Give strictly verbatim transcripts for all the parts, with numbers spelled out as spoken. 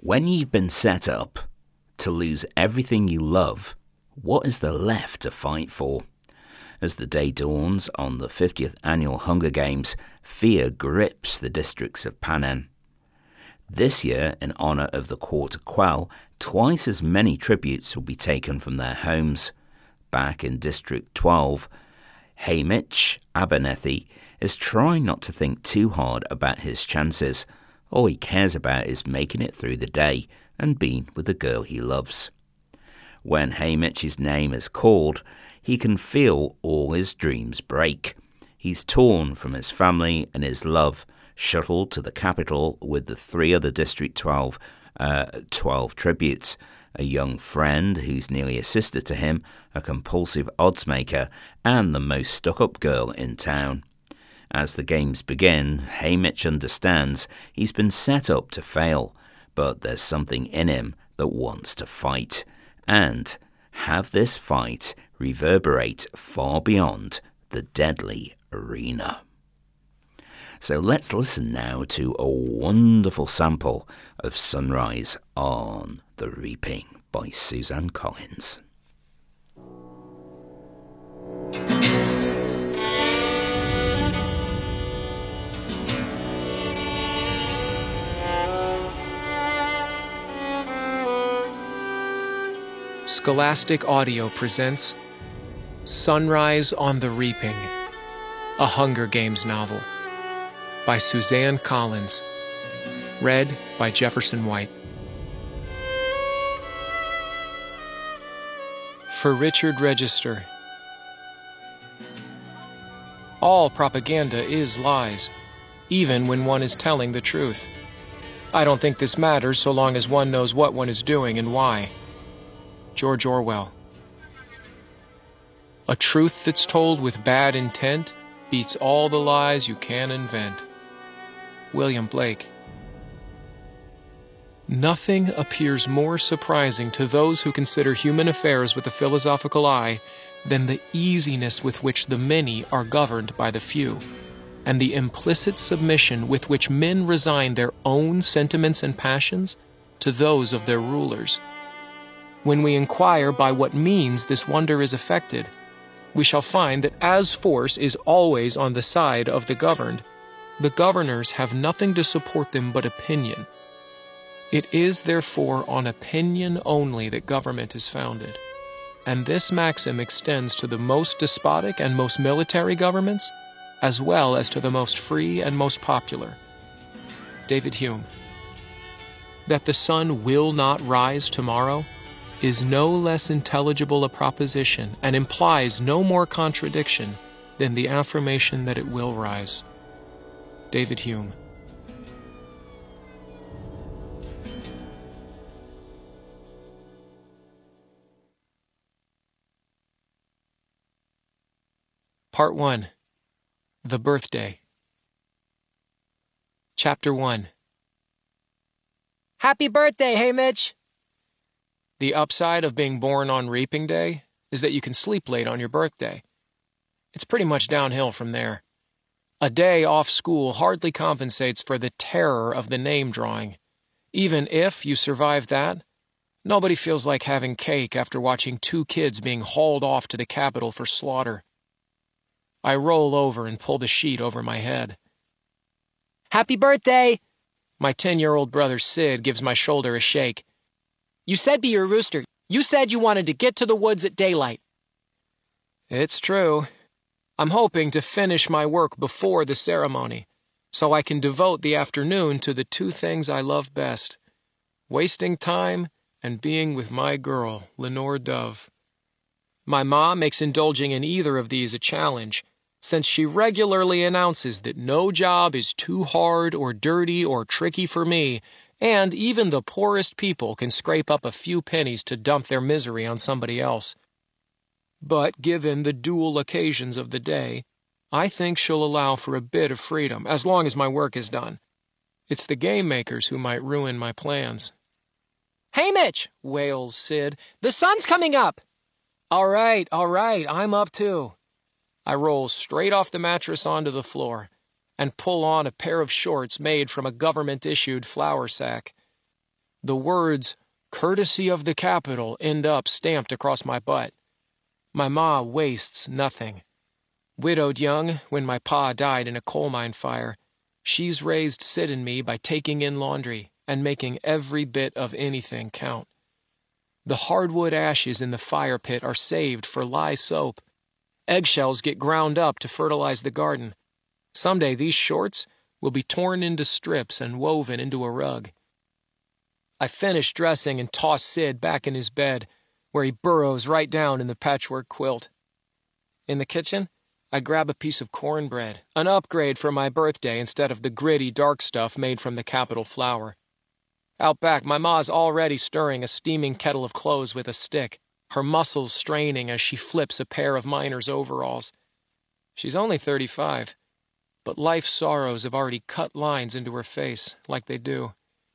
When you've been set up to lose everything you love, what is there left to fight for? As the day dawns on the fiftieth Annual Hunger Games, fear grips the districts of Panen. This year, in honour of the Quart Quell, twice as many tributes will be taken from their homes. Back in District twelve, Haymitch Abernethy is trying not to think too hard about his chances. All he cares about is making it through the day and being with the girl he loves. When Haymitch's name is called, he can feel all his dreams break. He's torn from his family and his love, shuttled to the capital with the three other District twelve, uh, twelve tributes, a young friend who's nearly a sister to him, a compulsive oddsmaker, and the most stuck-up girl in town. As the games begin, Haymitch understands he's been set up to fail, but there's something in him that wants to fight, and have this fight reverberate far beyond the deadly arena. So let's listen now to a wonderful sample of Sunrise on the Reaping by Suzanne Collins. Scholastic Audio presents Sunrise on the Reaping, a Hunger Games novel by Suzanne Collins, read by Jefferson White. For Richard Register. All propaganda is lies, even when one is telling the truth. I don't think this matters so long as one knows what one is doing and why. George Orwell. A truth that's told with bad intent beats all the lies you can invent. William Blake. Nothing appears more surprising to those who consider human affairs with a philosophical eye than the easiness with which the many are governed by the few, and the implicit submission with which men resign their own sentiments and passions to those of their rulers. When we inquire by what means this wonder is effected, we shall find that as force is always on the side of the governed, the governors have nothing to support them but opinion. It is therefore on opinion only that government is founded, and this maxim extends to the most despotic and most military governments, as well as to the most free and most popular. David Hume. That the sun will not rise tomorrow is no less intelligible a proposition and implies no more contradiction than the affirmation that it will rise. David Hume. Part one. The Birthday. Chapter one. Happy birthday, Haymitch! The upside of being born on Reaping Day is that you can sleep late on your birthday. It's pretty much downhill from there. A day off school hardly compensates for the terror of the name drawing. Even if you survive that, nobody feels like having cake after watching two kids being hauled off to the Capitol for slaughter. I roll over and pull the sheet over my head. Happy birthday! My ten-year-old brother Sid gives my shoulder a shake. You said be your rooster. You said you wanted to get to the woods at daylight. It's true. I'm hoping to finish my work before the ceremony, so I can devote the afternoon to the two things I love best, wasting time and being with my girl, Lenore Dove. My mom makes indulging in either of these a challenge, since she regularly announces that no job is too hard or dirty or tricky for me, and even the poorest people can scrape up a few pennies to dump their misery on somebody else. But given the dual occasions of the day, I think she'll allow for a bit of freedom, as long as my work is done. It's the game makers who might ruin my plans. Haymitch, wails Sid. The sun's coming up! All right, all right, I'm up too. I roll straight off the mattress onto the floor and pull on a pair of shorts made from a government-issued flour sack. The words, "courtesy of the Capitol," end up stamped across my butt. My ma wastes nothing. Widowed young when my pa died in a coal mine fire, she's raised Sid and me by taking in laundry and making every bit of anything count. The hardwood ashes in the fire pit are saved for lye soap. Eggshells get ground up to fertilize the garden. Someday these shorts will be torn into strips and woven into a rug. I finish dressing and toss Sid back in his bed, where he burrows right down in the patchwork quilt. In the kitchen, I grab a piece of cornbread, an upgrade for my birthday instead of the gritty, dark stuff made from the Capitol flour. Out back, my ma's already stirring a steaming kettle of clothes with a stick, her muscles straining as she flips a pair of miner's overalls. She's only thirty-five, but life's sorrows have already cut lines into her face, like they do.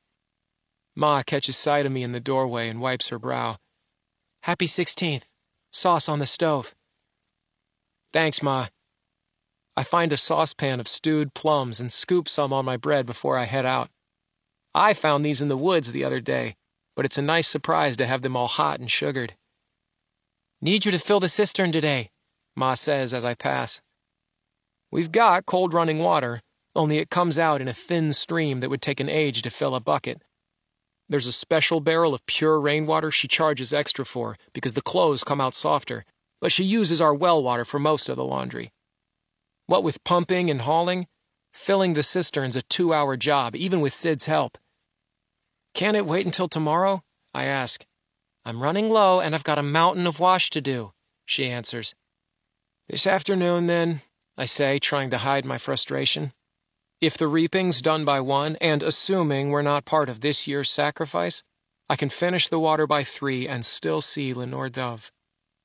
Ma catches sight of me in the doorway and wipes her brow. "Happy sixteenth. Sauce on the stove." "Thanks, Ma." I find a saucepan of stewed plums and scoop some on my bread before I head out. I found these in the woods the other day, but it's a nice surprise to have them all hot and sugared. "Need you to fill the cistern today," Ma says as I pass. We've got cold running water, only it comes out in a thin stream that would take an age to fill a bucket. There's a special barrel of pure rainwater she charges extra for because the clothes come out softer, but she uses our well water for most of the laundry. What with pumping and hauling, filling the cistern's a two-hour job, even with Sid's help. "Can't it wait until tomorrow?" I ask. "I'm running low and I've got a mountain of wash to do," she answers. "This afternoon, then," I say, trying to hide my frustration. If the reaping's done by one, and assuming we're not part of this year's sacrifice, I can finish the water by three and still see Lenore Dove.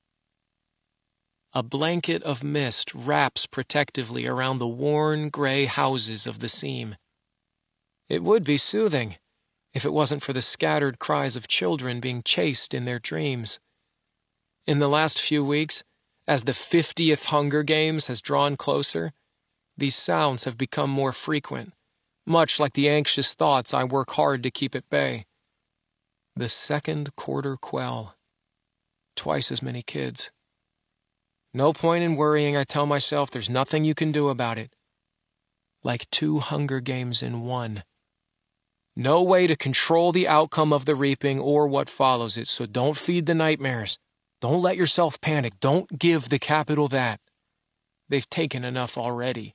A blanket of mist wraps protectively around the worn, gray houses of the seam. It would be soothing if it wasn't for the scattered cries of children being chased in their dreams. In the last few weeks, as the fiftieth Hunger Games has drawn closer, these sounds have become more frequent, much like the anxious thoughts I work hard to keep at bay. The second quarter quell. Twice as many kids. No point in worrying, I tell myself there's nothing you can do about it. Like two Hunger Games in one. No way to control the outcome of the reaping or what follows it, so don't feed the nightmares. Don't let yourself panic. Don't give the Capitol that. They've taken enough already.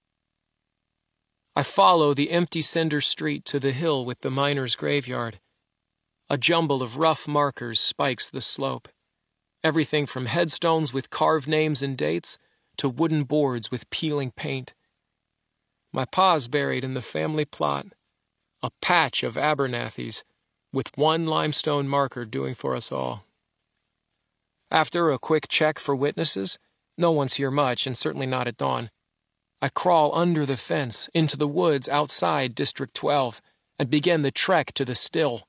I follow the empty cinder street to the hill with the miners' graveyard. A jumble of rough markers spikes the slope. Everything from headstones with carved names and dates to wooden boards with peeling paint. My pa's buried in the family plot, a patch of Abernathy's, with one limestone marker doing for us all. After a quick check for witnesses, no one's here much, and certainly not at dawn, I crawl under the fence into the woods outside District twelve and begin the trek to the still.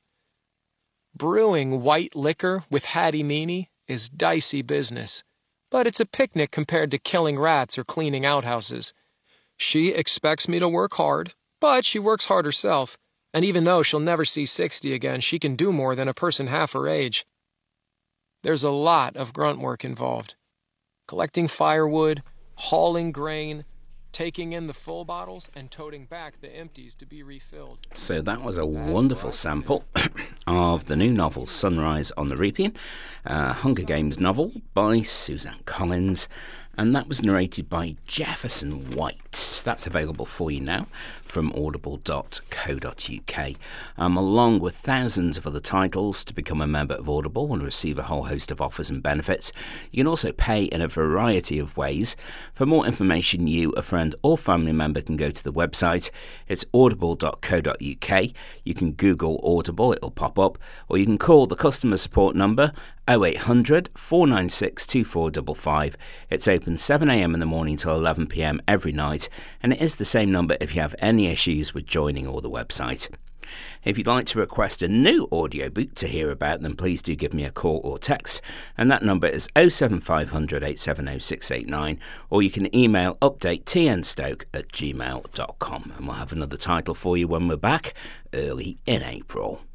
Brewing white liquor with Hattie Meany is dicey business, but it's a picnic compared to killing rats or cleaning outhouses. She expects me to work hard, but she works hard herself, and even though she'll never see sixty again, she can do more than a person half her age. There's a lot of grunt work involved. Collecting firewood, hauling grain, taking in the full bottles, and toting back the empties to be refilled. So that was a wonderful sample of the new novel Sunrise on the Reaping, a Hunger Games novel by Suzanne Collins, and that was narrated by Jefferson White. That's available for you now from audible dot co dot uk, um, along with thousands of other titles. To become a member of Audible and receive a whole host of offers and benefits, you can also pay in a variety of ways. For more information, you, a friend or family member can go to the website. It's audible dot co dot uk. You can Google Audible, it'll pop up, or you can call the customer support number oh eight hundred, four nine six, two four five five. It's open seven a.m. in the morning till eleven p.m. every night, and it is the same number if you have any issues with joining or the website. If you'd like to request a new audiobook to hear about, then please do give me a call or text, and that number is oh seven five hundred, eight seven oh, six eight nine, or you can email update t n stoke at gmail dot com, and we'll have another title for you when we're back early in April.